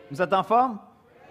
Vous êtes en forme?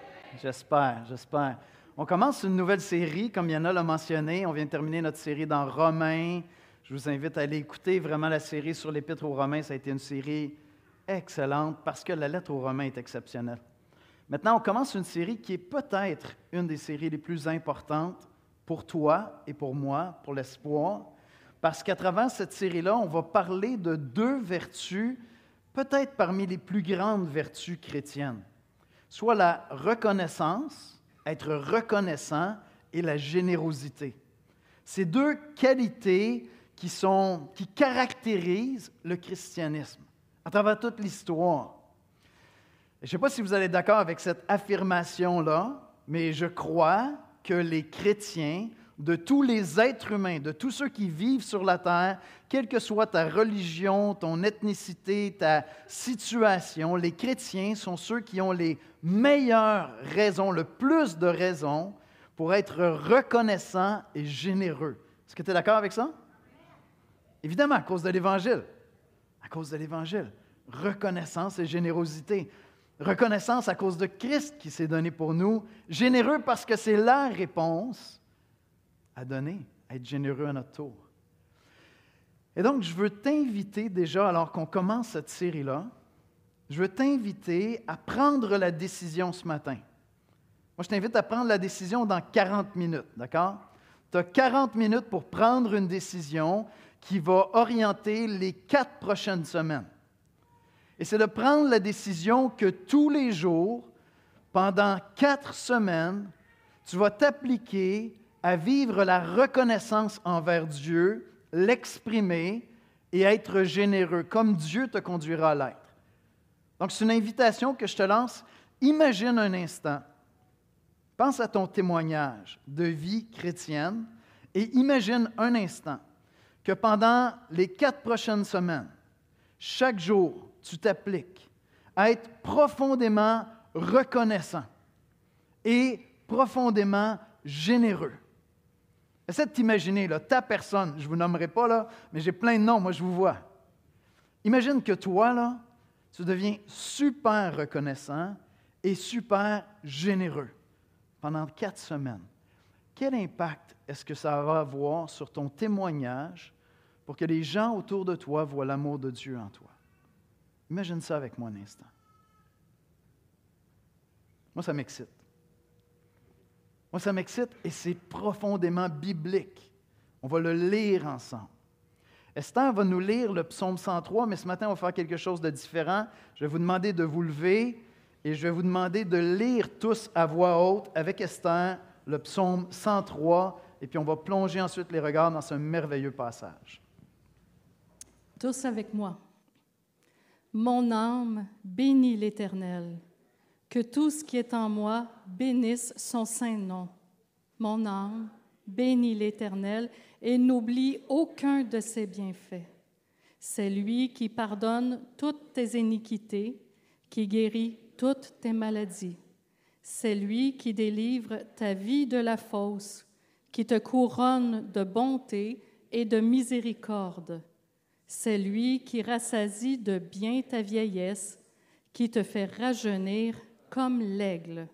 J'espère. On commence une nouvelle série, comme Yana l'a mentionné. On vient de terminer notre série dans Romains. Je vous invite à aller écouter vraiment la série sur l'Épître aux Romains. Ça a été une série excellente parce que la lettre aux Romains est exceptionnelle. Maintenant, on commence une série qui est peut-être une des séries les plus importantes pour toi et pour moi, pour l'espoir, parce qu'à travers cette série-là, on va parler de deux vertus, peut-être parmi les plus grandes vertus chrétiennes, soit la reconnaissance, être reconnaissant, et la générosité. Ces deux qualités qui caractérisent le christianisme à travers toute l'histoire. Je ne sais pas si vous êtes d'accord avec cette affirmation-là, mais je crois que les chrétiens, de tous les êtres humains, de tous ceux qui vivent sur la terre, quelle que soit ta religion, ton ethnicité, ta situation, les chrétiens sont ceux qui ont les meilleures raisons, le plus de raisons pour être reconnaissants et généreux. Est-ce que tu es d'accord avec ça? Évidemment, à cause de l'Évangile. À cause de l'Évangile. Reconnaissance et générosité. Reconnaissance à cause de Christ qui s'est donné pour nous. Généreux parce que c'est la réponse à donner, à être généreux à notre tour. Et donc, je veux t'inviter déjà, alors qu'on commence cette série-là, je veux t'inviter à prendre la décision ce matin. Moi, je t'invite à prendre la décision dans 40 minutes, d'accord? Tu as 40 minutes pour prendre une décision qui va orienter les 4 prochaines semaines. Et c'est de prendre la décision que tous les jours, pendant 4 semaines, tu vas t'appliquer à vivre la reconnaissance envers Dieu, l'exprimer et être généreux, comme Dieu te conduira à l'être. Donc, c'est une invitation que je te lance. Imagine un instant, pense à ton témoignage de vie chrétienne et imagine un instant que pendant les 4 prochaines semaines, chaque jour, tu t'appliques à être profondément reconnaissant et profondément généreux. Essaie de t'imaginer, là, ta personne, je ne vous nommerai pas, là, mais j'ai plein de noms, moi je vous vois. Imagine que toi, là, tu deviens super reconnaissant et super généreux pendant 4 semaines. Quel impact est-ce que ça va avoir sur ton témoignage pour que les gens autour de toi voient l'amour de Dieu en toi? Imagine ça avec moi un instant. Moi, ça m'excite. Moi, ça m'excite et c'est profondément biblique. On va le lire ensemble. Esther va nous lire le psaume 103, mais ce matin, on va faire quelque chose de différent. Je vais vous demander de vous lever et je vais vous demander de lire tous à voix haute avec Esther le psaume 103 et puis on va plonger ensuite les regards dans ce merveilleux passage. Tous avec moi. Mon âme bénit l'Éternel. Que tout ce qui est en moi bénisse son saint nom. Mon âme bénit l'Éternel et n'oublie aucun de ses bienfaits. C'est lui qui pardonne toutes tes iniquités, qui guérit toutes tes maladies. C'est lui qui délivre ta vie de la fosse, qui te couronne de bonté et de miséricorde. C'est lui qui rassasie de bien ta vieillesse, qui te fait rajeunir comme l'aigle.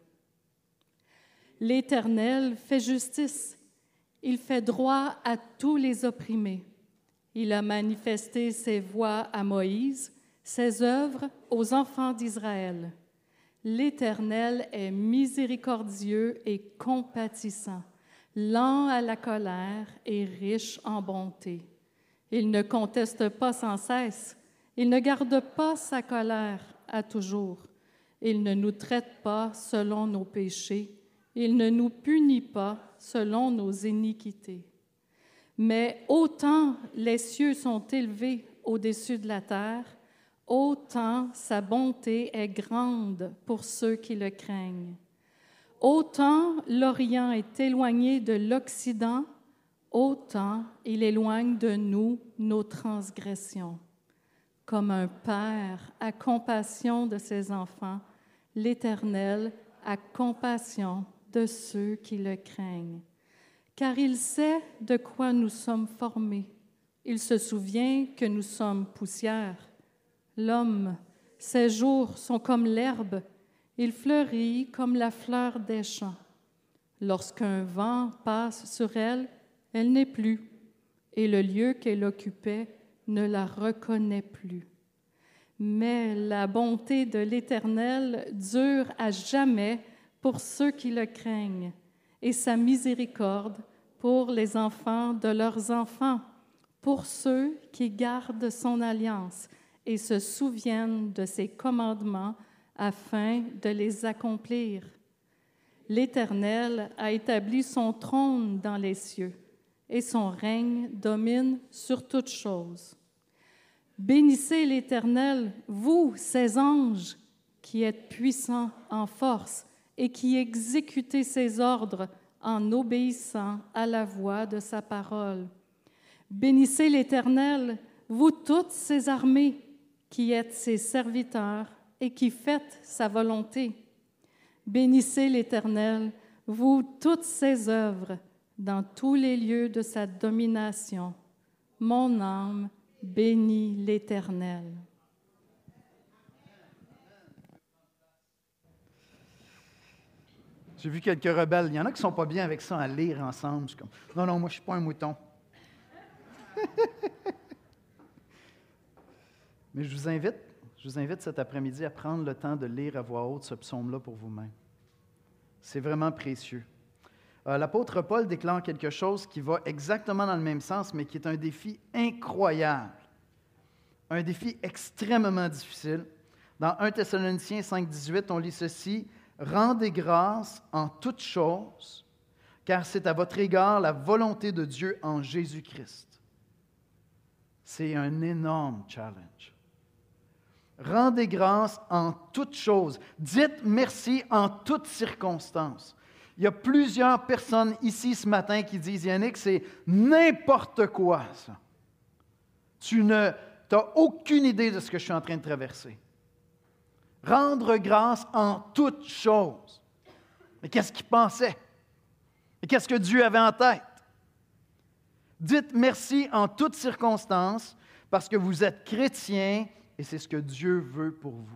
L'Éternel fait justice, il fait droit à tous les opprimés. Il a manifesté ses voies à Moïse, ses œuvres aux enfants d'Israël. L'Éternel est miséricordieux et compatissant, lent à la colère et riche en bonté. Il ne conteste pas sans cesse, il ne garde pas sa colère à toujours. Il ne nous traite pas selon nos péchés, il ne nous punit pas selon nos iniquités. Mais autant les cieux sont élevés au-dessus de la terre, autant sa bonté est grande pour ceux qui le craignent. Autant l'Orient est éloigné de l'Occident, autant il éloigne de nous nos transgressions. Comme un père a compassion de ses enfants, l'Éternel a compassion de ceux qui le craignent. Car il sait de quoi nous sommes formés. Il se souvient que nous sommes poussière. L'homme, ses jours sont comme l'herbe. Il fleurit comme la fleur des champs. Lorsqu'un vent passe sur elle, elle n'est plus, et le lieu qu'elle occupait ne la reconnaît plus. Mais la bonté de l'Éternel dure à jamais pour ceux qui le craignent, et sa miséricorde pour les enfants de leurs enfants, pour ceux qui gardent son alliance et se souviennent de ses commandements afin de les accomplir. L'Éternel a établi son trône dans les cieux, et son règne domine sur toutes choses. Bénissez l'Éternel, vous, ses anges, qui êtes puissants en force et qui exécutez ses ordres en obéissant à la voix de sa parole. Bénissez l'Éternel, vous toutes ses armées, qui êtes ses serviteurs et qui faites sa volonté. Bénissez l'Éternel, vous toutes ses œuvres, dans tous les lieux de sa domination. Mon âme bénit l'Éternel. J'ai vu quelques rebelles. Il y en a qui ne sont pas bien avec ça, à lire ensemble. Je suis comme, non, moi, je ne suis pas un mouton. Mais je vous invite cet après-midi à prendre le temps de lire à voix haute ce psaume-là pour vous-même. C'est vraiment précieux. L'apôtre Paul déclare quelque chose qui va exactement dans le même sens, mais qui est un défi incroyable. Un défi extrêmement difficile. Dans 1 Thessaloniciens 5,18, on lit ceci: « Rendez grâce en toutes choses, car c'est à votre égard la volonté de Dieu en Jésus-Christ. » C'est un énorme challenge. Rendez grâce en toutes choses. Dites merci en toutes circonstances. Il y a plusieurs personnes ici ce matin qui disent, Yannick, c'est n'importe quoi, ça. Tu n'as aucune idée de ce que je suis en train de traverser. Rendre grâce en toutes choses. Mais qu'est-ce qu'il pensait? Et qu'est-ce que Dieu avait en tête? Dites merci en toutes circonstances parce que vous êtes chrétiens et c'est ce que Dieu veut pour vous.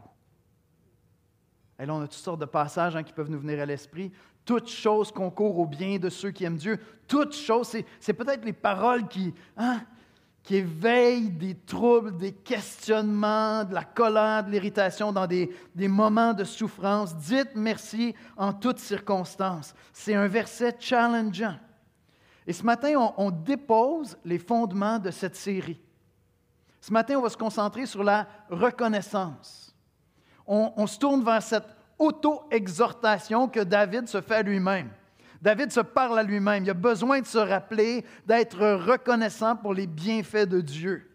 Et là, on a toutes sortes de passages qui peuvent nous venir à l'esprit. Toute chose concourt au bien de ceux qui aiment Dieu. Toute chose, c'est peut-être les paroles qui éveillent des troubles, des questionnements, de la colère, de l'irritation dans des moments de souffrance. Dites merci en toutes circonstances. C'est un verset challengeant. Et ce matin, on dépose les fondements de cette série. Ce matin, on va se concentrer sur la reconnaissance. On se tourne vers cette auto-exhortation que David se fait à lui-même. David se parle à lui-même. Il a besoin de se rappeler, d'être reconnaissant pour les bienfaits de Dieu.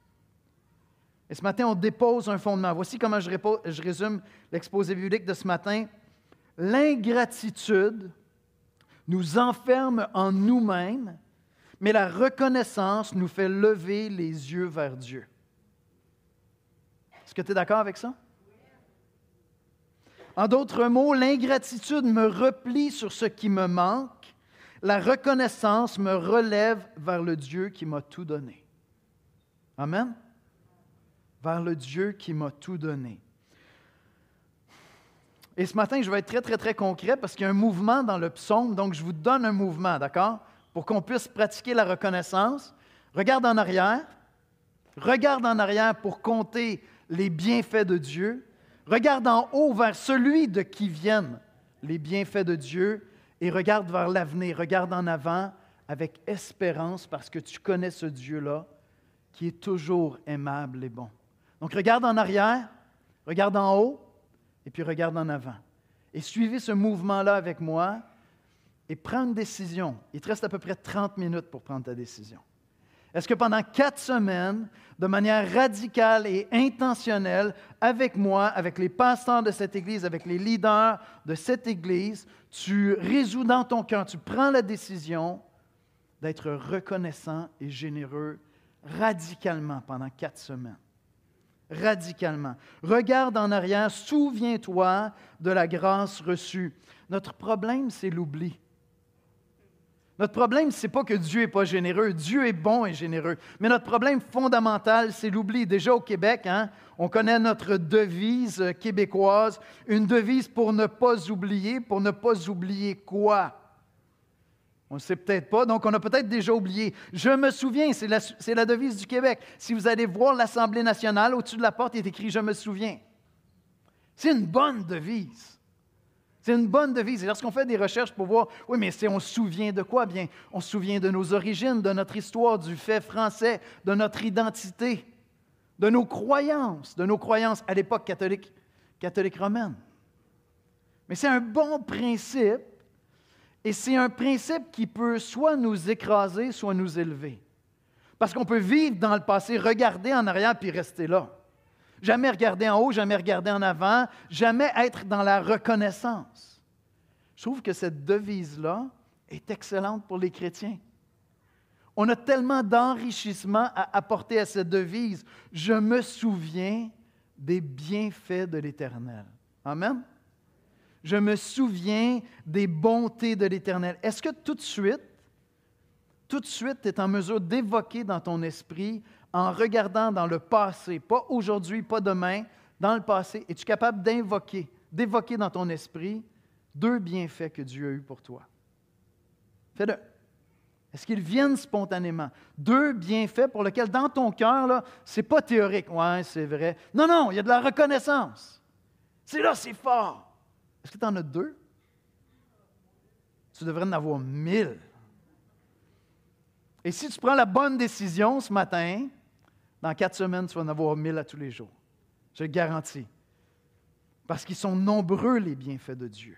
Et ce matin, on dépose un fondement. Voici comment je résume l'exposé biblique de ce matin. L'ingratitude nous enferme en nous-mêmes, mais la reconnaissance nous fait lever les yeux vers Dieu. Est-ce que tu es d'accord avec ça? En d'autres mots, l'ingratitude me replie sur ce qui me manque. La reconnaissance me relève vers le Dieu qui m'a tout donné. Amen? Vers le Dieu qui m'a tout donné. Et ce matin, je vais être très, très, très concret parce qu'il y a un mouvement dans le psaume, donc je vous donne un mouvement, d'accord? Pour qu'on puisse pratiquer la reconnaissance. Regarde en arrière pour compter les bienfaits de Dieu. Regarde en haut vers celui de qui viennent les bienfaits de Dieu et regarde vers l'avenir, regarde en avant avec espérance parce que tu connais ce Dieu-là qui est toujours aimable et bon. Donc regarde en arrière, regarde en haut et puis regarde en avant. Et suivez ce mouvement-là avec moi et prends une décision. Il te reste à peu près 30 minutes pour prendre ta décision. Est-ce que pendant 4 semaines, de manière radicale et intentionnelle, avec moi, avec les pasteurs de cette Église, avec les leaders de cette Église, tu résous dans ton cœur, tu prends la décision d'être reconnaissant et généreux radicalement pendant 4 semaines? Radicalement. Regarde en arrière, souviens-toi de la grâce reçue. Notre problème, c'est l'oubli. Notre problème, ce n'est pas que Dieu n'est pas généreux. Dieu est bon et généreux. Mais notre problème fondamental, c'est l'oubli. Déjà au Québec, on connaît notre devise québécoise, une devise pour ne pas oublier. Pour ne pas oublier quoi? On ne sait peut-être pas, donc on a peut-être déjà oublié. Je me souviens, c'est la devise du Québec. Si vous allez voir l'Assemblée nationale, au-dessus de la porte, il est écrit « Je me souviens ». C'est une bonne devise. C'est une bonne devise. Et lorsqu'on fait des recherches pour voir, oui, mais on se souvient de quoi? Bien, on se souvient de nos origines, de notre histoire, du fait français, de notre identité, de nos croyances à l'époque catholique romaine. Mais c'est un bon principe, et c'est un principe qui peut soit nous écraser, soit nous élever. Parce qu'on peut vivre dans le passé, regarder en arrière, puis rester là. Jamais regarder en haut, jamais regarder en avant, jamais être dans la reconnaissance. Je trouve que cette devise-là est excellente pour les chrétiens. On a tellement d'enrichissement à apporter à cette devise. Je me souviens des bienfaits de l'Éternel. Amen? Je me souviens des bontés de l'Éternel. Est-ce que tout de suite, tu es en mesure d'évoquer dans ton esprit, en regardant dans le passé, pas aujourd'hui, pas demain, dans le passé, es-tu capable d'évoquer dans ton esprit 2 bienfaits que Dieu a eus pour toi? Fais-le. Est-ce qu'ils viennent spontanément? 2 bienfaits pour lesquels, dans ton cœur, ce n'est pas théorique. Oui, c'est vrai. Non, il y a de la reconnaissance. C'est là, c'est fort. Est-ce que tu en as 2? Tu devrais en avoir 1000. Et si tu prends la bonne décision ce matin, dans 4 semaines, tu vas en avoir 1000 à tous les jours. Je le garantis. Parce qu'ils sont nombreux, les bienfaits de Dieu.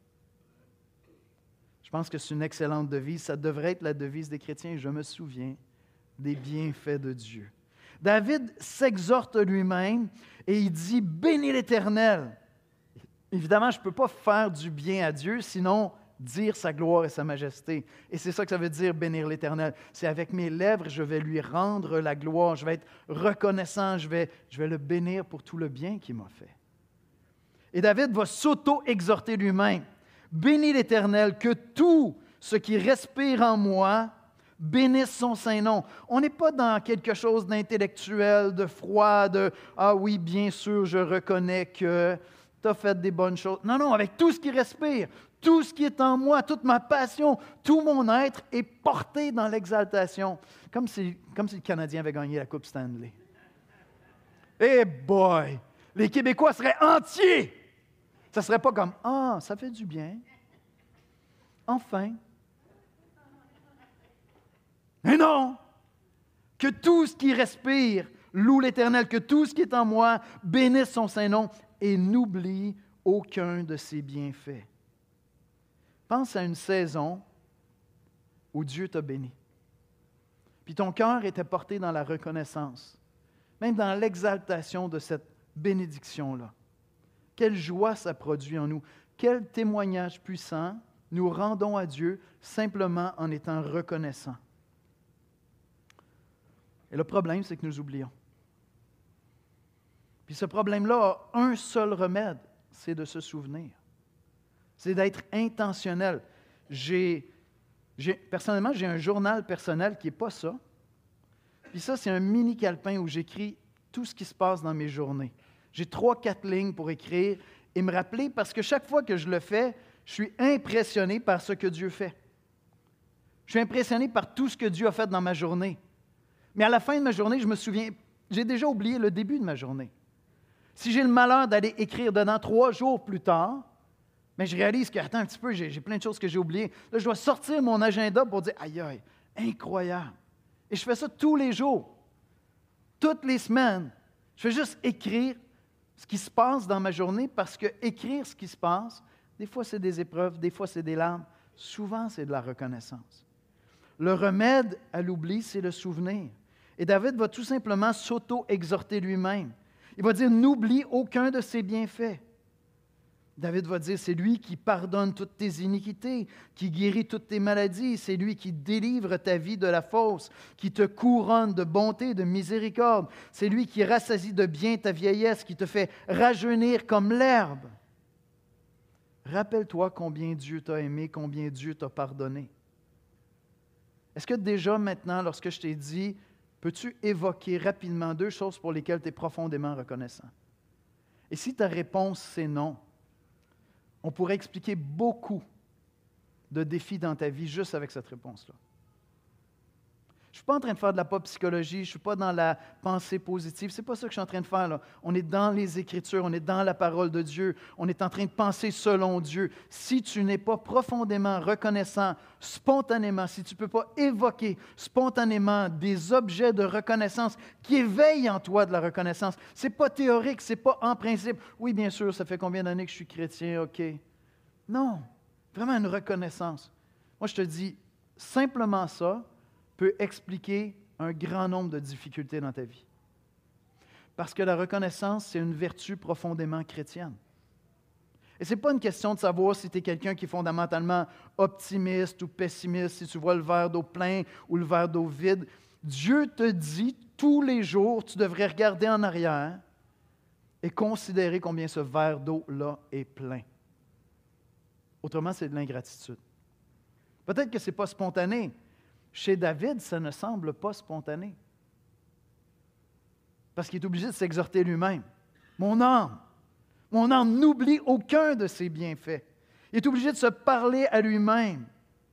Je pense que c'est une excellente devise. Ça devrait être la devise des chrétiens. Je me souviens des bienfaits de Dieu. David s'exhorte lui-même et il dit « Bénis l'Éternel ». Évidemment, je ne peux pas faire du bien à Dieu, sinon dire sa gloire et sa majesté. Et c'est ça que ça veut dire, bénir l'Éternel. C'est avec mes lèvres, je vais lui rendre la gloire, je vais être reconnaissant, je vais le bénir pour tout le bien qu'il m'a fait. Et David va s'auto-exhorter lui-même. Bénis l'Éternel, que tout ce qui respire en moi bénisse son saint nom. On n'est pas dans quelque chose d'intellectuel, de froid, de « Ah oui, bien sûr, je reconnais que tu as fait des bonnes choses. » Non, avec tout ce qui respire, tout ce qui est en moi, toute ma passion, tout mon être est porté dans l'exaltation. Comme si le Canadien avait gagné la Coupe Stanley. Eh boy! Les Québécois seraient entiers! Ça ne serait pas comme « Ah, ça fait du bien. Enfin. » Mais non! Que tout ce qui respire loue l'Éternel, que tout ce qui est en moi bénisse son saint nom et n'oublie aucun de ses bienfaits. Pense à une saison où Dieu t'a béni. Puis ton cœur était porté dans la reconnaissance, même dans l'exaltation de cette bénédiction-là. Quelle joie ça produit en nous. Quel témoignage puissant nous rendons à Dieu simplement en étant reconnaissants. Et le problème, c'est que nous oublions. Puis ce problème-là a un seul remède, c'est de se souvenir. C'est d'être intentionnel. Personnellement, j'ai un journal personnel qui n'est pas ça. Puis ça, c'est un mini calepin où j'écris tout ce qui se passe dans mes journées. J'ai 3-4 lignes pour écrire et me rappeler, parce que chaque fois que je le fais, je suis impressionné par ce que Dieu fait. Je suis impressionné par tout ce que Dieu a fait dans ma journée. Mais à la fin de ma journée, je me souviens, j'ai déjà oublié le début de ma journée. Si j'ai le malheur d'aller écrire dedans 3 jours plus tard, mais je réalise que, attends un petit peu, j'ai plein de choses que j'ai oubliées. Là, je dois sortir mon agenda pour dire, aïe, aïe, incroyable. Et je fais ça tous les jours, toutes les semaines. Je fais juste écrire ce qui se passe dans ma journée, parce que écrire ce qui se passe, des fois c'est des épreuves, des fois c'est des larmes, souvent c'est de la reconnaissance. Le remède à l'oubli, c'est le souvenir. Et David va tout simplement s'auto-exhorter lui-même. Il va dire, n'oublie aucun de ses bienfaits. David va dire, c'est lui qui pardonne toutes tes iniquités, qui guérit toutes tes maladies, c'est lui qui délivre ta vie de la fausse, qui te couronne de bonté, de miséricorde, c'est lui qui rassasie de bien ta vieillesse, qui te fait rajeunir comme l'herbe. Rappelle-toi combien Dieu t'a aimé, combien Dieu t'a pardonné. Est-ce que déjà maintenant, lorsque je t'ai dit, peux-tu évoquer rapidement 2 choses pour lesquelles tu es profondément reconnaissant? Et si ta réponse c'est non, on pourrait expliquer beaucoup de défis dans ta vie juste avec cette réponse-là. Je ne suis pas en train de faire de la pop psychologie, je ne suis pas dans la pensée positive. Ce n'est pas ça que je suis en train de faire, là. On est dans les Écritures, on est dans la parole de Dieu, on est en train de penser selon Dieu. Si tu n'es pas profondément reconnaissant, spontanément, si tu ne peux pas évoquer spontanément des objets de reconnaissance qui éveillent en toi de la reconnaissance, ce n'est pas théorique, ce n'est pas en principe. Oui, bien sûr, ça fait combien d'années que je suis chrétien, OK. Non, vraiment une reconnaissance. Moi, je te dis, simplement ça peut expliquer un grand nombre de difficultés dans ta vie. Parce que la reconnaissance, c'est une vertu profondément chrétienne. Et ce n'est pas une question de savoir si tu es quelqu'un qui est fondamentalement optimiste ou pessimiste, si tu vois le verre d'eau plein ou le verre d'eau vide. Dieu te dit tous les jours, tu devrais regarder en arrière et considérer combien ce verre d'eau-là est plein. Autrement, c'est de l'ingratitude. Peut-être que ce n'est pas spontané. Chez David, ça ne semble pas spontané. Parce qu'il est obligé de s'exhorter lui-même. Mon âme, n'oublie aucun de ses bienfaits. Il est obligé de se parler à lui-même.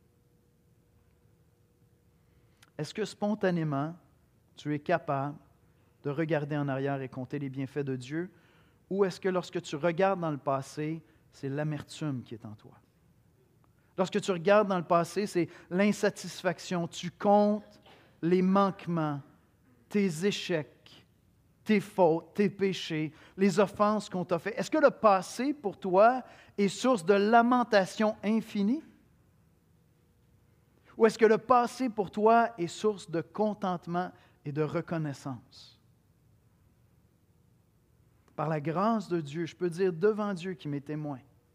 Est-ce que spontanément, tu es capable de regarder en arrière et compter les bienfaits de Dieu? Ou est-ce que lorsque tu regardes dans le passé, c'est l'amertume qui est en toi? Lorsque tu regardes dans le passé, c'est l'insatisfaction. Tu comptes les manquements, tes échecs, tes fautes, tes péchés, les offenses qu'on t'a faites. Est-ce que le passé, pour toi, est source de lamentation infinie? Ou est-ce que le passé, pour toi, est source de contentement et de reconnaissance? Par la grâce de Dieu, je peux dire devant Dieu qui m'est témoin,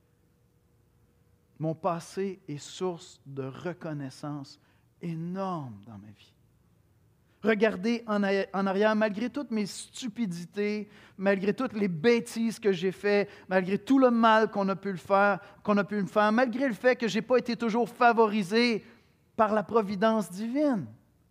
mon passé est source de reconnaissance énorme dans ma vie. Regardez en arrière, malgré toutes mes stupidités, malgré toutes les bêtises que j'ai faites, malgré tout le mal qu'on a pu me faire, malgré le fait que je n'ai pas été toujours favorisé par la providence divine.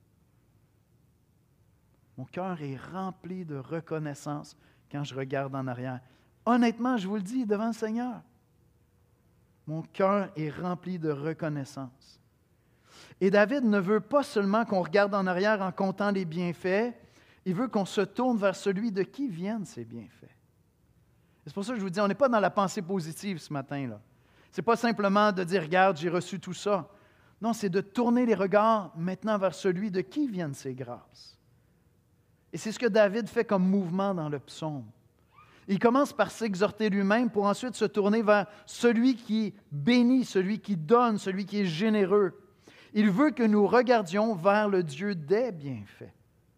Mon cœur est rempli de reconnaissance quand je regarde en arrière. Honnêtement, je vous le dis devant le Seigneur. Mon cœur est rempli de reconnaissance. Et David ne veut pas seulement qu'on regarde en arrière en comptant les bienfaits, il veut qu'on se tourne vers celui de qui viennent ces bienfaits. C'est pour ça que je vous dis, on n'est pas dans la pensée positive ce matin-là. Ce n'est pas simplement de dire, regarde, j'ai reçu tout ça. Non, c'est de tourner les regards maintenant vers celui de qui viennent ces grâces. Et c'est ce que David fait comme mouvement dans le psaume. Il commence par s'exhorter lui-même pour ensuite se tourner vers celui qui bénit, celui qui donne, celui qui est généreux. Il veut que nous regardions vers le Dieu des bienfaits.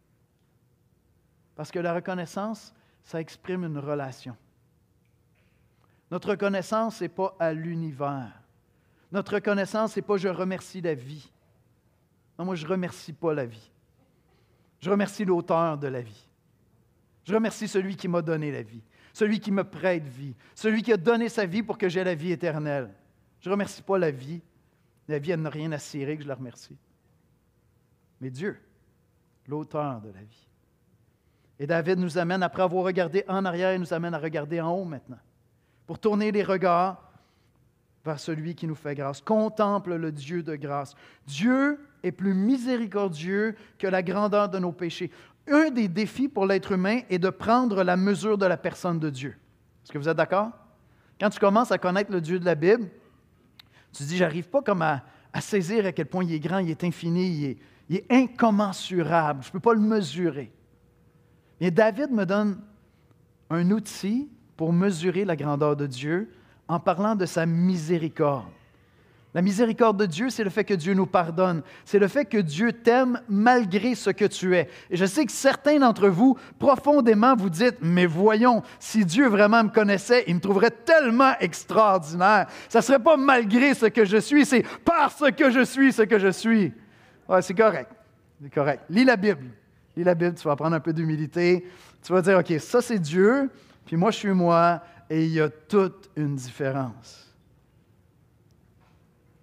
Parce que la reconnaissance, ça exprime une relation. Notre reconnaissance, ce n'est pas à l'univers. Notre reconnaissance, ce n'est pas « je remercie la vie ». Non, moi, je ne remercie pas la vie. Je remercie l'auteur de la vie. Je remercie celui qui m'a donné la vie, celui qui me prête vie, celui qui a donné sa vie pour que j'aie la vie éternelle. Je ne remercie pas la vie. La vie, elle n'a rien à cirer que je la remercie. Mais Dieu, l'auteur de la vie. Et David nous amène, après avoir regardé en arrière, il nous amène à regarder en haut maintenant, pour tourner les regards vers celui qui nous fait grâce. Contemple le Dieu de grâce. Dieu est plus miséricordieux que la grandeur de nos péchés. Un des défis pour l'être humain est de prendre la mesure de la personne de Dieu. Est-ce que vous êtes d'accord? Quand tu commences à connaître le Dieu de la Bible, tu te dis, j'arrive pas comme à saisir à quel point il est grand, il est infini, il est incommensurable, je ne peux pas le mesurer. Mais David me donne un outil pour mesurer la grandeur de Dieu en parlant de sa miséricorde. La miséricorde de Dieu, c'est le fait que Dieu nous pardonne. C'est le fait que Dieu t'aime malgré ce que tu es. Et je sais que certains d'entre vous, profondément, vous dites, mais voyons, si Dieu vraiment me connaissait, il me trouverait tellement extraordinaire. Ça ne serait pas malgré ce que je suis, c'est parce que je suis ce que je suis. Ouais, c'est correct. C'est correct. Lis la Bible. Lis la Bible, tu vas prendre un peu d'humilité. Tu vas dire, OK, ça c'est Dieu, puis moi je suis moi, et il y a toute une différence.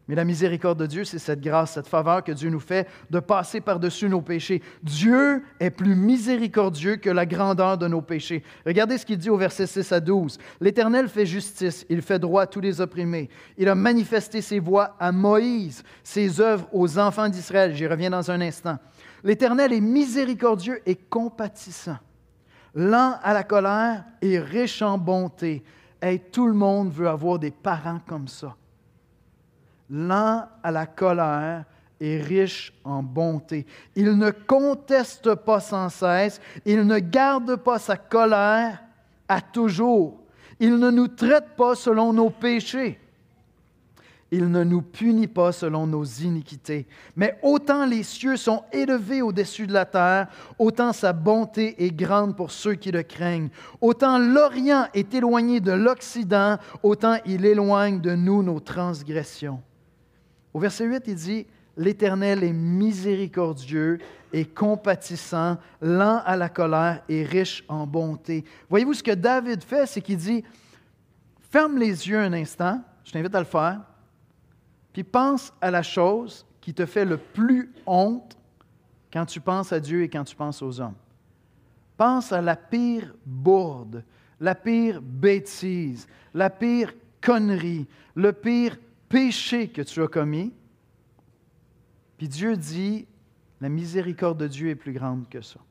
Mais la miséricorde de Dieu, c'est cette grâce, cette faveur que Dieu nous fait de passer par-dessus nos péchés. Dieu est plus miséricordieux que la grandeur de nos péchés. Regardez ce qu'il dit au verset 6 à 12. « L'Éternel fait justice, il fait droit à tous les opprimés. Il a manifesté ses voies à Moïse, ses œuvres aux enfants d'Israël. » J'y reviens dans un instant. « L'Éternel est miséricordieux et compatissant, lent à la colère et riche en bonté. » Hey, tout le monde veut avoir des parents comme ça. Lent à la colère et riche en bonté. Il ne conteste pas sans cesse, il ne garde pas sa colère à toujours. Il ne nous traite pas selon nos péchés. Il ne nous punit pas selon nos iniquités. Mais autant les cieux sont élevés au-dessus de la terre, autant sa bonté est grande pour ceux qui le craignent. Autant l'Orient est éloigné de l'Occident, autant il éloigne de nous nos transgressions. Au verset 8, il dit « L'Éternel est miséricordieux et compatissant, lent à la colère et riche en bonté. » Voyez-vous, ce que David fait, c'est qu'il dit « Ferme les yeux un instant, je t'invite à le faire, puis pense à la chose qui te fait le plus honte quand tu penses à Dieu et quand tu penses aux hommes. Pense à la pire bourde, la pire bêtise, la pire connerie, le pire péché que tu as commis. Puis Dieu dit, la miséricorde de Dieu est plus grande que ça.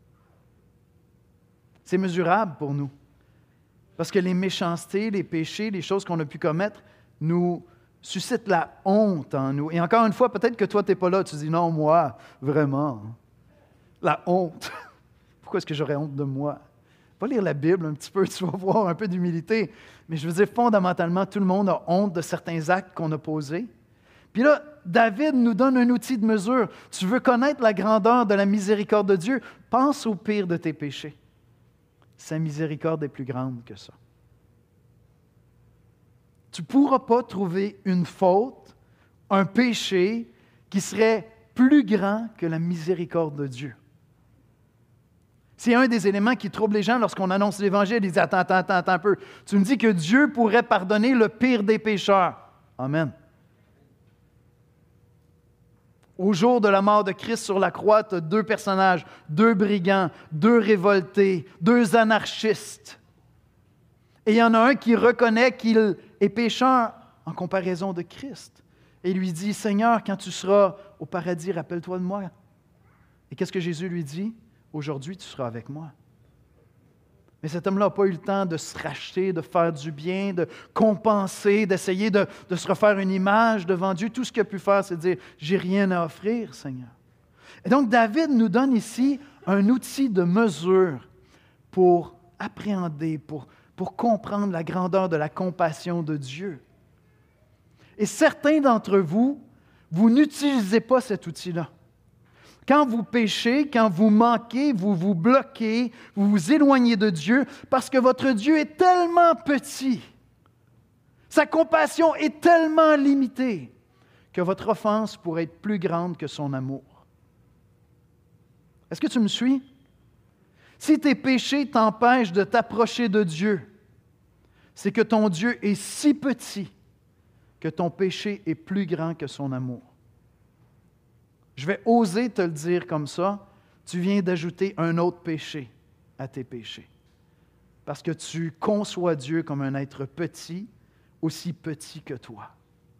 C'est mesurable pour nous. Parce que les méchancetés, les péchés, les choses qu'on a pu commettre nous suscitent la honte en nous. Et encore une fois, peut-être que toi, tu n'es pas là. Tu dis, non, moi, vraiment. La honte. Pourquoi est-ce que j'aurais honte de moi? Va lire la Bible un petit peu, tu vas voir un peu d'humilité. Mais je veux dire, fondamentalement, tout le monde a honte de certains actes qu'on a posés. Puis là, David nous donne un outil de mesure. Tu veux connaître la grandeur de la miséricorde de Dieu? Pense au pire de tes péchés. Sa miséricorde est plus grande que ça. Tu ne pourras pas trouver une faute, un péché qui serait plus grand que la miséricorde de Dieu. C'est un des éléments qui trouble les gens lorsqu'on annonce l'Évangile. Ils disent, attends un peu. Tu me dis que Dieu pourrait pardonner le pire des pécheurs. Amen. Au jour de la mort de Christ sur la croix, tu as deux personnages, deux brigands, deux révoltés, deux anarchistes. Et il y en a un qui reconnaît qu'il est pécheur en comparaison de Christ. Et il lui dit, Seigneur, quand tu seras au paradis, rappelle-toi de moi. Et qu'est-ce que Jésus lui dit? Aujourd'hui, tu seras avec moi. Mais cet homme-là n'a pas eu le temps de se racheter, de faire du bien, de compenser, d'essayer de se refaire une image devant Dieu. Tout ce qu'il a pu faire, c'est de dire, j'ai rien à offrir, Seigneur. Et donc, David nous donne ici un outil de mesure pour appréhender, pour comprendre la grandeur de la compassion de Dieu. Et certains d'entre vous, vous n'utilisez pas cet outil-là. Quand vous péchez, quand vous manquez, vous vous bloquez, vous vous éloignez de Dieu parce que votre Dieu est tellement petit, sa compassion est tellement limitée que votre offense pourrait être plus grande que son amour. Est-ce que tu me suis? Si tes péchés t'empêchent de t'approcher de Dieu, c'est que ton Dieu est si petit que ton péché est plus grand que son amour. Je vais oser te le dire comme ça, tu viens d'ajouter un autre péché à tes péchés. Parce que tu conçois Dieu comme un être petit, aussi petit que toi.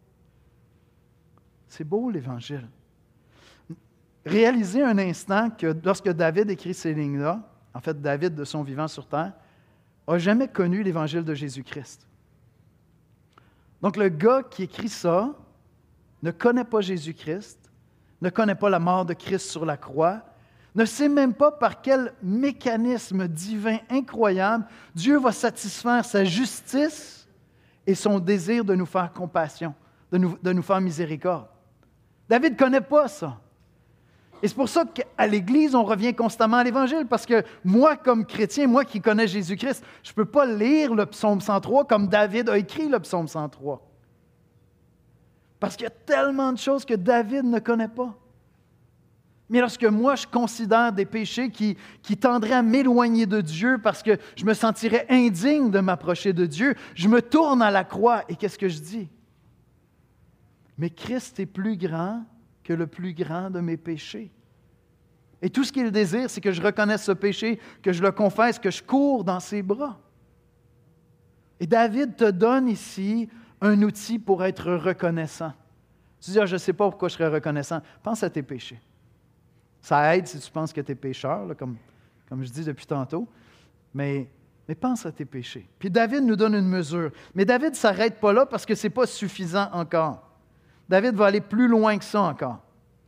C'est beau l'Évangile. Réalisez un instant que lorsque David écrit ces lignes-là, en fait David de son vivant sur terre, n'a jamais connu l'Évangile de Jésus-Christ. Donc le gars qui écrit ça ne connaît pas Jésus-Christ, ne connaît pas la mort de Christ sur la croix, ne sait même pas par quel mécanisme divin incroyable Dieu va satisfaire sa justice et son désir de nous faire compassion, de nous faire miséricorde. David ne connaît pas ça. Et c'est pour ça qu'à l'Église, on revient constamment à l'Évangile, parce que moi, comme chrétien, moi qui connais Jésus-Christ, je ne peux pas lire le psaume 103 comme David a écrit le psaume 103. Parce qu'il y a tellement de choses que David ne connaît pas. Mais lorsque moi, je considère des péchés qui tendraient à m'éloigner de Dieu parce que je me sentirais indigne de m'approcher de Dieu, je me tourne à la croix et qu'est-ce que je dis? mais Christ est plus grand que le plus grand de mes péchés. Et tout ce qu'il désire, c'est que je reconnaisse ce péché, que je le confesse, que je cours dans ses bras. Et David te donne ici un outil pour être reconnaissant. Tu dis, je ne sais pas pourquoi je serais reconnaissant. Pense à tes péchés. Ça aide si tu penses que tu es pécheur, là, comme je dis depuis tantôt. Mais pense à tes péchés. Puis David nous donne une mesure. Mais David ne s'arrête pas là parce que ce n'est pas suffisant encore. David va aller plus loin que ça encore.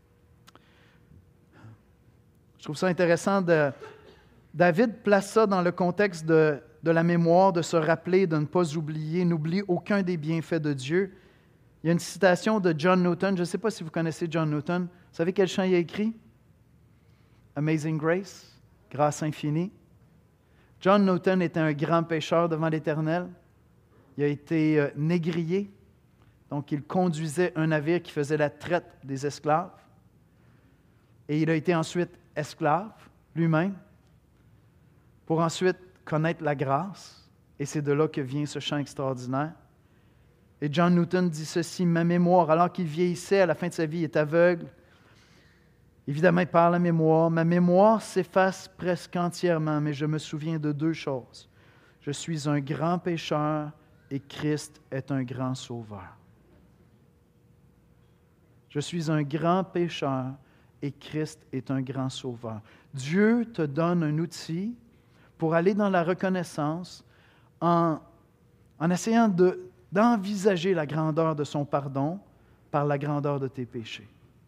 Je trouve ça intéressant. David place ça dans le contexte de la mémoire, de se rappeler, de ne pas oublier. N'oublie aucun des bienfaits de Dieu. Il y a une citation de John Newton. Je ne sais pas si vous connaissez John Newton. Vous savez quel chant il a écrit? Amazing Grace, grâce infinie. John Newton était un grand pécheur devant l'Éternel. Il a été négrier. Donc, il conduisait un navire qui faisait la traite des esclaves. Et il a été ensuite esclave lui-même pour ensuite connaître la grâce. Et c'est de là que vient ce chant extraordinaire. Et John Newton dit ceci, « Ma mémoire, alors qu'il vieillissait à la fin de sa vie, est aveugle. » Évidemment, il parle à la mémoire. « Ma mémoire s'efface presque entièrement, mais je me souviens de deux choses. Je suis un grand pécheur et Christ est un grand sauveur. » Je suis un grand pécheur et Christ est un grand sauveur. Dieu te donne un outil pour aller dans la reconnaissance en essayant d'envisager la grandeur de son pardon par la grandeur de tes péchés.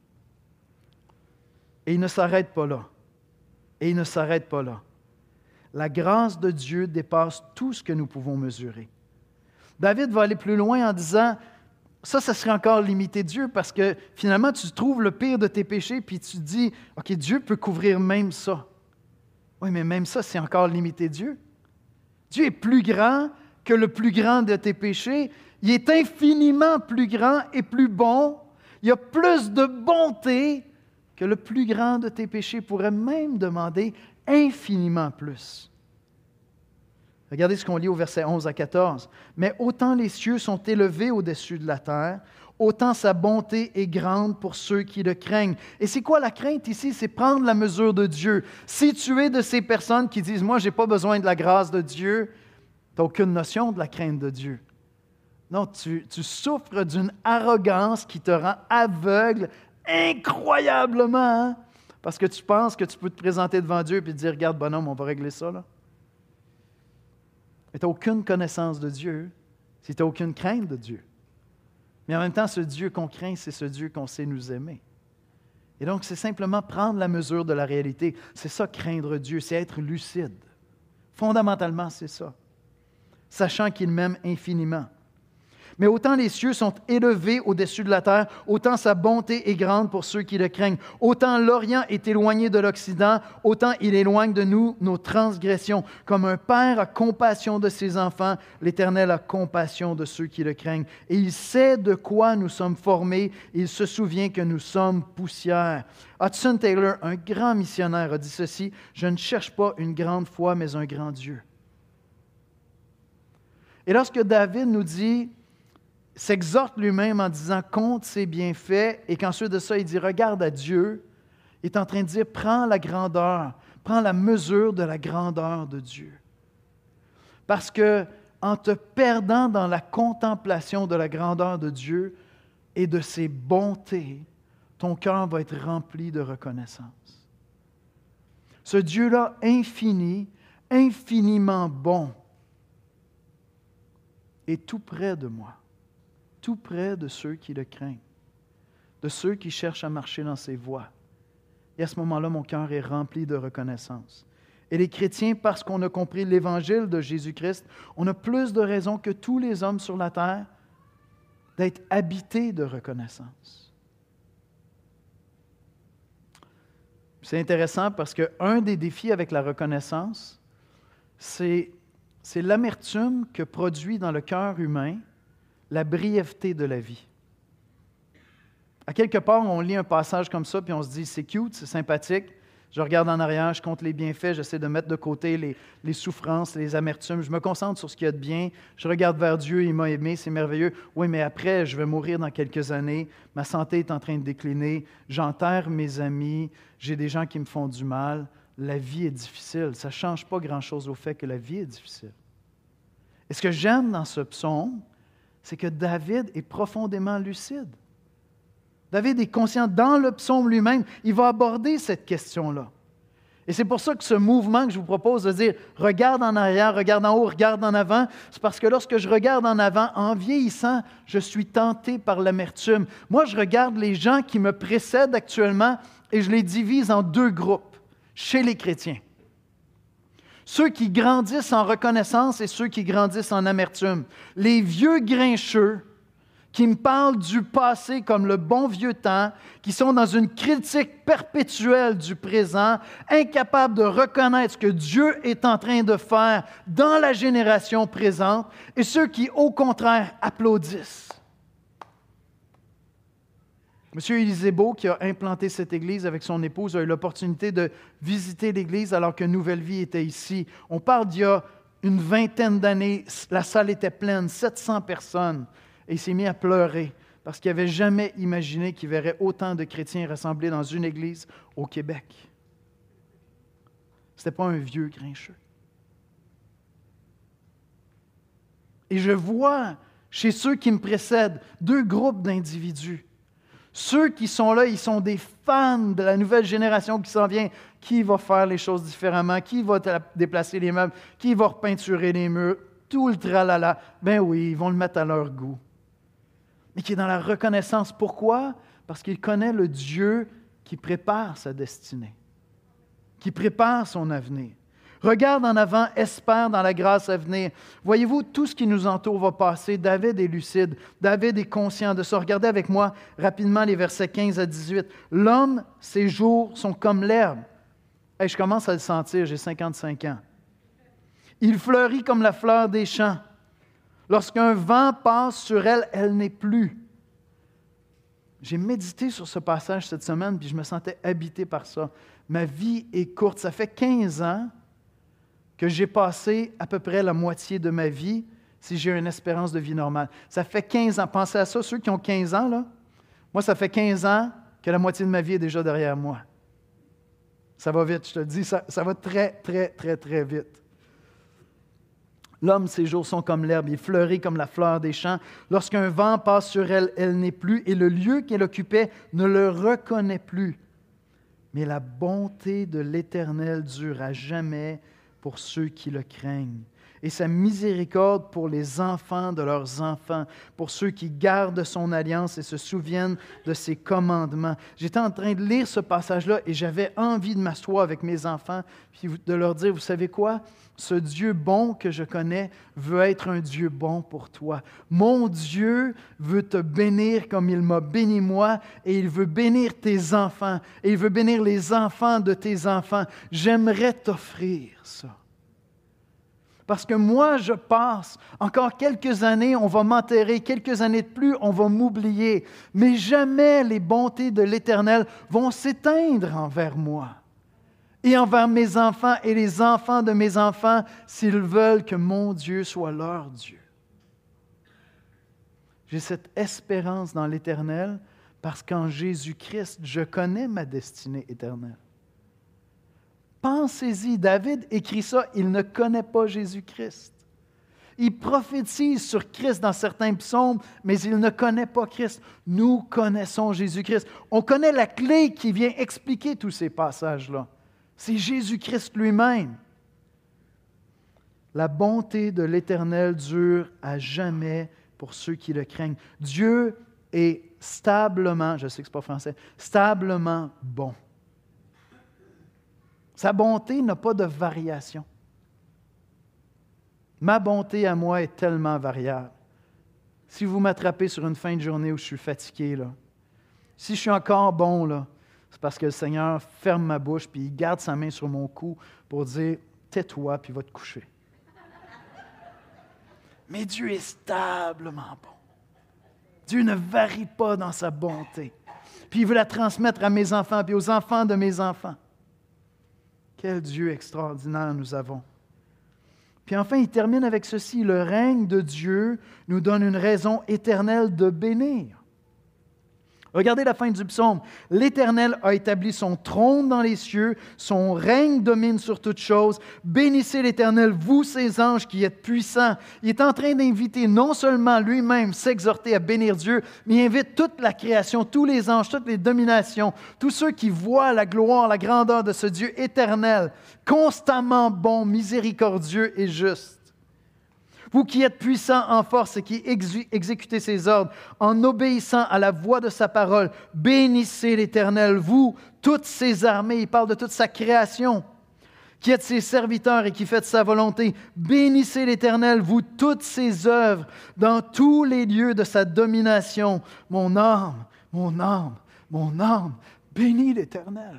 Et il ne s'arrête pas là. Et il ne s'arrête pas là. La grâce de Dieu dépasse tout ce que nous pouvons mesurer. David va aller plus loin en disant, ça serait encore limiter Dieu parce que finalement, tu trouves le pire de tes péchés puis tu te dis, OK, Dieu peut couvrir même ça. Oui, mais même ça, c'est encore limiter Dieu. Dieu est plus grand que le plus grand de tes péchés. Il est infiniment plus grand et plus bon. Il y a plus de bonté que le plus grand de tes péchés pourrait même demander infiniment plus. Regardez ce qu'on lit au verset 11 à 14. « Mais autant les cieux sont élevés au-dessus de la terre, autant sa bonté est grande pour ceux qui le craignent. » Et c'est quoi la crainte ici? C'est prendre la mesure de Dieu. Si tu es de ces personnes qui disent « Moi, je n'ai pas besoin de la grâce de Dieu », tu n'as aucune notion de la crainte de Dieu. Non, tu souffres d'une arrogance qui te rend aveugle incroyablement, hein? Parce que tu penses que tu peux te présenter devant Dieu et te dire « Regarde, bonhomme, on va régler ça, là. » Mais tu n'as aucune connaissance de Dieu si tu n'as aucune crainte de Dieu. Mais en même temps, ce Dieu qu'on craint, c'est ce Dieu qu'on sait nous aimer. Et donc, c'est simplement prendre la mesure de la réalité. C'est ça, craindre Dieu, c'est être lucide. Fondamentalement, c'est ça. Sachant qu'il m'aime infiniment. Mais autant les cieux sont élevés au-dessus de la terre, autant sa bonté est grande pour ceux qui le craignent. Autant l'Orient est éloigné de l'Occident, autant il éloigne de nous nos transgressions. Comme un père a compassion de ses enfants, l'Éternel a compassion de ceux qui le craignent. Et il sait de quoi nous sommes formés, il se souvient que nous sommes poussière. Hudson Taylor, un grand missionnaire, a dit ceci, « Je ne cherche pas une grande foi, mais un grand Dieu. » Et lorsque David nous dit, s'exhorte lui-même en disant « compte ses bienfaits » et qu'ensuite de ça, il dit « regarde à Dieu », il est en train de dire « prends la grandeur, prends la mesure de la grandeur de Dieu. » Parce que en te perdant dans la contemplation de la grandeur de Dieu et de ses bontés, ton cœur va être rempli de reconnaissance. Ce Dieu-là infini, infiniment bon, est tout près de moi. Tout près de ceux qui le craignent, de ceux qui cherchent à marcher dans ses voies. Et à ce moment-là, mon cœur est rempli de reconnaissance. Et les chrétiens, parce qu'on a compris l'Évangile de Jésus-Christ, on a plus de raisons que tous les hommes sur la terre d'être habités de reconnaissance. C'est intéressant parce qu'un des défis avec la reconnaissance, c'est l'amertume que produit dans le cœur humain la brièveté de la vie. À quelque part, on lit un passage comme ça, puis on se dit, c'est cute, c'est sympathique, Je regarde en arrière, je compte les bienfaits, j'essaie de mettre de côté les souffrances, les amertumes. Je me concentre sur ce qu'il y a de bien. Je regarde vers Dieu, il m'a aimé, c'est merveilleux. Oui, mais après, je vais mourir dans quelques années. Ma santé est en train de décliner. J'enterre mes amis. J'ai des gens qui me font du mal. La vie est difficile. Ça ne change pas grand-chose au fait que la vie est difficile. Et ce que j'aime dans ce psaume, c'est que David est profondément lucide. David est conscient dans le psaume lui-même, il va aborder cette question-là. Et c'est pour ça que ce mouvement que je vous propose de dire « regarde en arrière, regarde en haut, regarde en avant », c'est parce que lorsque je regarde en avant, en vieillissant, je suis tenté par l'amertume. Moi, je regarde les gens qui me précèdent actuellement et je les divise en deux groupes chez les chrétiens. Ceux qui grandissent en reconnaissance et ceux qui grandissent en amertume. Les vieux grincheux qui me parlent du passé comme le bon vieux temps, qui sont dans une critique perpétuelle du présent, incapables de reconnaître ce que Dieu est en train de faire dans la génération présente, et ceux qui, au contraire, applaudissent. M. Élisée-Beau, qui a implanté cette église avec son épouse, a eu l'opportunité de visiter l'église alors que Nouvelle Vie était ici. On parle d'il y a une vingtaine d'années, la salle était pleine, 700 personnes. Et il s'est mis à pleurer parce qu'il n'avait jamais imaginé qu'il verrait autant de chrétiens rassemblés dans une église au Québec. Ce n'était pas un vieux grincheux. Et je vois chez ceux qui me précèdent deux groupes d'individus. Ceux qui sont là, ils sont des fans de la nouvelle génération qui s'en vient. Qui va faire les choses différemment? Qui va déplacer les meubles? Qui va repeinturer les murs? Tout le tralala. Ben oui, ils vont le mettre à leur goût. Mais qui est dans la reconnaissance. Pourquoi? Parce qu'il connaît le Dieu qui prépare sa destinée, qui prépare son avenir. Regarde en avant, espère dans la grâce à venir. Voyez-vous, tout ce qui nous entoure va passer. David est lucide, David est conscient de ça. Regardez avec moi rapidement les versets 15 à 18. L'homme, ses jours sont comme l'herbe. Hey, je commence à le sentir, j'ai 55 ans. Il fleurit comme la fleur des champs. Lorsqu'un vent passe sur elle, elle n'est plus. J'ai médité sur ce passage cette semaine, puis je me sentais habité par ça. Ma vie est courte. Ça fait 15 ans que j'ai passé à peu près la moitié de ma vie si j'ai une espérance de vie normale. Ça fait 15 ans. Pensez à ça, ceux qui ont 15 ans, là. Moi, ça fait 15 ans que la moitié de ma vie est déjà derrière moi. Ça va vite, je te le dis. Ça va très, très, très, très vite. L'homme, ses jours sont comme l'herbe, il fleurit comme la fleur des champs. Lorsqu'un vent passe sur elle, elle n'est plus, et le lieu qu'elle occupait ne le reconnaît plus. Mais la bonté de l'Éternel dure à jamais pour ceux qui le craignent, et sa miséricorde pour les enfants de leurs enfants, pour ceux qui gardent son alliance et se souviennent de ses commandements. J'étais en train de lire ce passage-là et j'avais envie de m'asseoir avec mes enfants et de leur dire, vous savez quoi? Ce Dieu bon que je connais veut être un Dieu bon pour toi. Mon Dieu veut te bénir comme il m'a béni moi, et il veut bénir tes enfants, et il veut bénir les enfants de tes enfants. J'aimerais t'offrir ça. Parce que moi, je passe, encore quelques années, on va m'enterrer, quelques années de plus, on va m'oublier. Mais jamais les bontés de l'Éternel vont s'éteindre envers moi et envers mes enfants et les enfants de mes enfants s'ils veulent que mon Dieu soit leur Dieu. J'ai cette espérance dans l'Éternel parce qu'en Jésus-Christ, je connais ma destinée éternelle. Pensez-y, David écrit ça, il ne connaît pas Jésus-Christ. Il prophétise sur Christ dans certains psaumes, mais il ne connaît pas Christ. Nous connaissons Jésus-Christ. On connaît la clé qui vient expliquer tous ces passages-là. C'est Jésus-Christ lui-même. La bonté de l'Éternel dure à jamais pour ceux qui le craignent. Dieu est stablement, je sais que ce n'est pas français, stablement bon. Sa bonté n'a pas de variation. Ma bonté à moi est tellement variable. Si vous m'attrapez sur une fin de journée où je suis fatigué, là, si je suis encore bon, là, c'est parce que le Seigneur ferme ma bouche puis il garde sa main sur mon cou pour dire « tais-toi puis va te coucher ». Mais Dieu est stablement bon. Dieu ne varie pas dans sa bonté. Puis il veut la transmettre à mes enfants puis aux enfants de mes enfants. Quel Dieu extraordinaire nous avons. Puis enfin, il termine avec ceci. Le règne de Dieu nous donne une raison éternelle de bénir. Regardez la fin du psaume. L'Éternel a établi son trône dans les cieux, son règne domine sur toutes choses. Bénissez l'Éternel, vous ses anges qui êtes puissants. Il est en train d'inviter non seulement lui-même s'exhorter à bénir Dieu, mais il invite toute la création, tous les anges, toutes les dominations, tous ceux qui voient la gloire, la grandeur de ce Dieu éternel, constamment bon, miséricordieux et juste. Vous qui êtes puissants en force et qui exécutez ses ordres, en obéissant à la voix de sa parole, bénissez l'Éternel, vous, toutes ses armées. Il parle de toute sa création, qui êtes ses serviteurs et qui faites sa volonté. Bénissez l'Éternel, vous, toutes ses œuvres, dans tous les lieux de sa domination. Mon âme, mon âme, mon âme, bénis l'Éternel.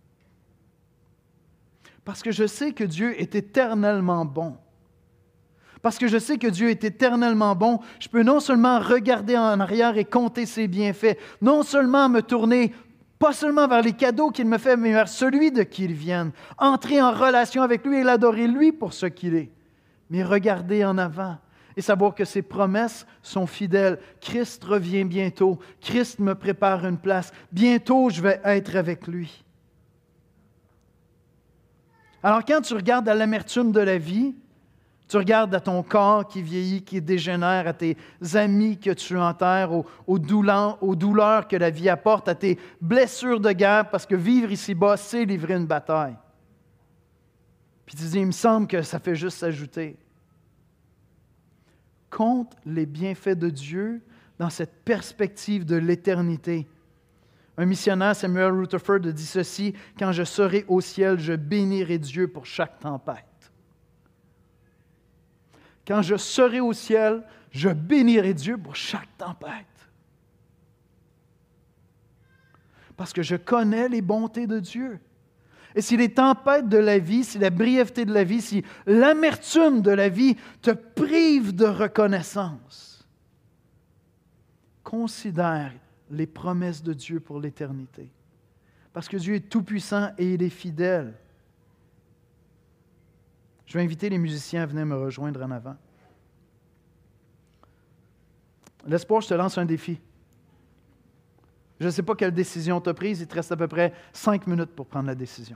Parce que je sais que Dieu est éternellement bon. Parce que je sais que Dieu est éternellement bon, je peux non seulement regarder en arrière et compter ses bienfaits, non seulement me tourner, pas seulement vers les cadeaux qu'il me fait, mais vers celui de qui il vient, entrer en relation avec lui et l'adorer lui pour ce qu'il est, mais regarder en avant et savoir que ses promesses sont fidèles. Christ revient bientôt, Christ me prépare une place, bientôt je vais être avec lui. Alors quand tu regardes à l'amertume de la vie, tu regardes à ton corps qui vieillit, qui dégénère, à tes amis que tu enterres, aux douleurs que la vie apporte, à tes blessures de guerre, parce que vivre ici-bas, c'est livrer une bataille. Puis tu dis, il me semble que ça fait juste s'ajouter. Compte les bienfaits de Dieu dans cette perspective de l'éternité. Un missionnaire, Samuel Rutherford, dit ceci, « Quand je serai au ciel, je bénirai Dieu pour chaque tempête. » Quand je serai au ciel, je bénirai Dieu pour chaque tempête. Parce que je connais les bontés de Dieu. Et si les tempêtes de la vie, si la brièveté de la vie, si l'amertume de la vie te prive de reconnaissance, considère les promesses de Dieu pour l'éternité. Parce que Dieu est tout-puissant et il est fidèle. Je vais inviter les musiciens à venir me rejoindre en avant. L'espoir, je te lance un défi. Je ne sais pas quelle décision tu as prise. Il te reste à peu près 5 minutes pour prendre la décision.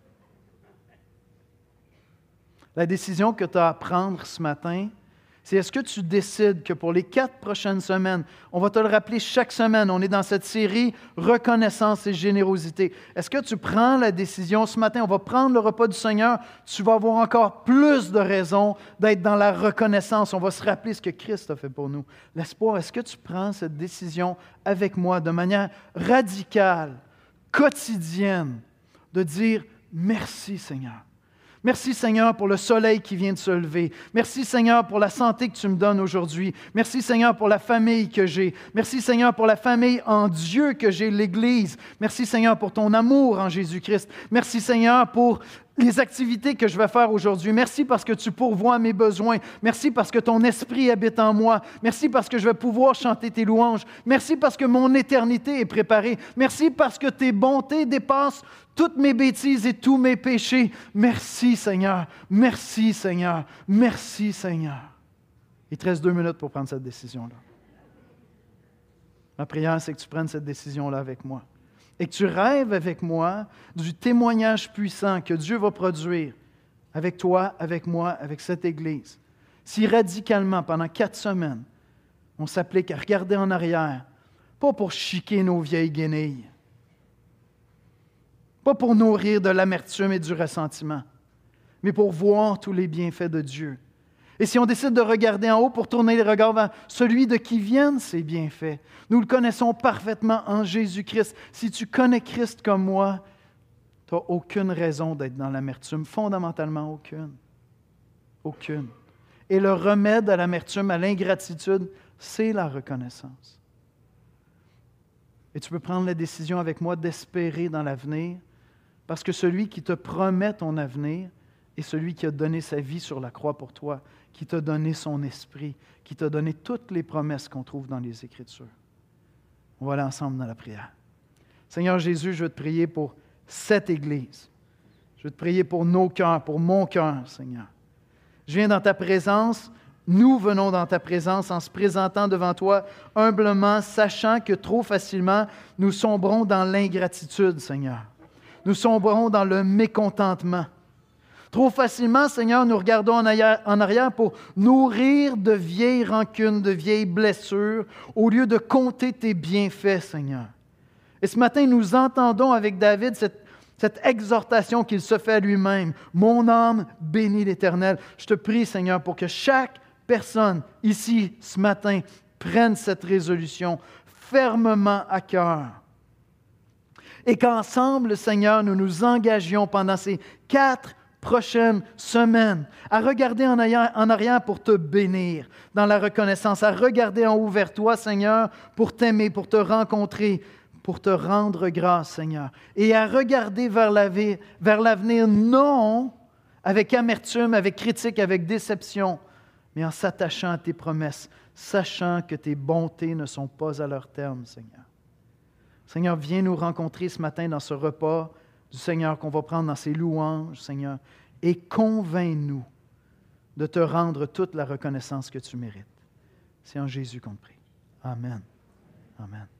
La décision que tu as à prendre ce matin, c'est est-ce que tu décides que pour les 4 prochaines semaines, on va te le rappeler chaque semaine, on est dans cette série Reconnaissance et générosité. Est-ce que tu prends la décision ce matin, on va prendre le repas du Seigneur, tu vas avoir encore plus de raisons d'être dans la reconnaissance. On va se rappeler ce que Christ a fait pour nous. L'espoir, est-ce que tu prends cette décision avec moi de manière radicale, quotidienne, de dire merci Seigneur. Merci Seigneur pour le soleil qui vient de se lever. Merci Seigneur pour la santé que tu me donnes aujourd'hui. Merci Seigneur pour la famille que j'ai. Merci Seigneur pour la famille en Dieu que j'ai, l'Église. Merci Seigneur pour ton amour en Jésus-Christ. Merci Seigneur pour les activités que je vais faire aujourd'hui. Merci parce que tu pourvois mes besoins. Merci parce que ton esprit habite en moi. Merci parce que je vais pouvoir chanter tes louanges. Merci parce que mon éternité est préparée. Merci parce que tes bontés dépassent toutes mes bêtises et tous mes péchés. Merci Seigneur. Merci Seigneur. Merci Seigneur. Il te reste 2 minutes pour prendre cette décision-là. Ma prière, c'est que tu prennes cette décision-là avec moi. Et que tu rêves avec moi du témoignage puissant que Dieu va produire avec toi, avec moi, avec cette Église. Si radicalement, pendant 4 semaines, on s'applique à regarder en arrière, pas pour chiquer nos vieilles guenilles, pas pour nourrir de l'amertume et du ressentiment, mais pour voir tous les bienfaits de Dieu. Et si on décide de regarder en haut pour tourner les regards vers celui de qui viennent ces bienfaits, nous le connaissons parfaitement en Jésus-Christ. Si tu connais Christ comme moi, tu n'as aucune raison d'être dans l'amertume, fondamentalement aucune. Aucune. Et le remède à l'amertume, à l'ingratitude, c'est la reconnaissance. Et tu peux prendre la décision avec moi d'espérer dans l'avenir, parce que celui qui te promet ton avenir est celui qui a donné sa vie sur la croix pour toi, qui t'a donné son esprit, qui t'a donné toutes les promesses qu'on trouve dans les Écritures. On va aller ensemble dans la prière. Seigneur Jésus, je veux te prier pour cette Église. Je Je veux te prier pour nos cœurs, pour mon cœur, Seigneur. Je viens dans ta présence, nous venons dans ta présence en se présentant devant toi humblement, sachant que trop facilement, nous sombrons dans l'ingratitude, Seigneur. Nous sombrons dans le mécontentement. Trop facilement, Seigneur, nous regardons en arrière pour nourrir de vieilles rancunes, de vieilles blessures, au lieu de compter tes bienfaits, Seigneur. Et ce matin, nous entendons avec David cette exhortation qu'il se fait à lui-même. « Mon âme bénit l'Éternel. » Je te prie, Seigneur, pour que chaque personne ici, ce matin, prenne cette résolution fermement à cœur. Et qu'ensemble, Seigneur, nous nous engagions pendant ces 4 prochaines semaines à regarder en arrière pour te bénir dans la reconnaissance, à regarder en haut vers toi, Seigneur, pour t'aimer, pour te rencontrer, pour te rendre grâce, Seigneur, et à regarder vers l'avenir, non avec amertume, avec critique, avec déception, mais en s'attachant à tes promesses, sachant que tes bontés ne sont pas à leur terme, Seigneur. Seigneur, viens nous rencontrer ce matin dans ce repas du Seigneur qu'on va prendre dans ces louanges, Seigneur, et convainc-nous de te rendre toute la reconnaissance que tu mérites. C'est en Jésus qu'on te prie. Amen. Amen.